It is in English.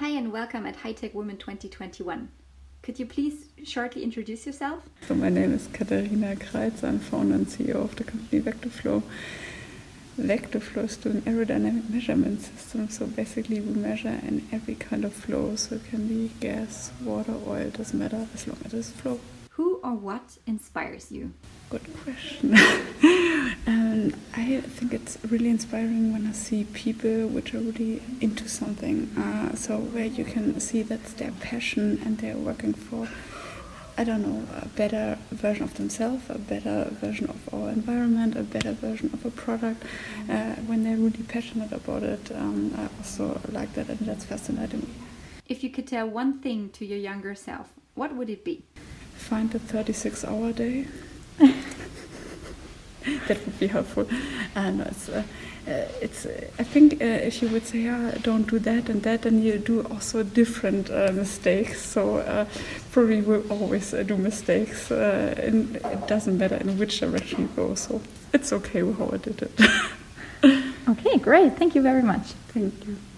Hi and welcome at High Tech Women 2021. Could you please shortly introduce yourself? So my name is Katharina Kreitz. I'm founder and CEO of the company Vectorflow. Vectorflow is doing aerodynamic measurement systems. So basically we measure in every kind of flow. So it can be gas, water, oil, doesn't matter as long as it's flow. Who or what inspires you? Good question. And I think it's really inspiring when I see people which are really into something. So where you can see that's their passion and they're working for, I don't know, a better version of themselves, a better version of our environment, a better version of a product. When they're really passionate about it, I also like that, and that's fascinating me. If you could tell one thing to your younger self, what would it be? Find the 36-hour day. That would be helpful. And it's I think if you would say, don't do that and that, then you do also different mistakes. So probably will always do mistakes. And it doesn't matter in which direction you go. So it's okay how I did it. Okay, great. Thank you very much. Thank you.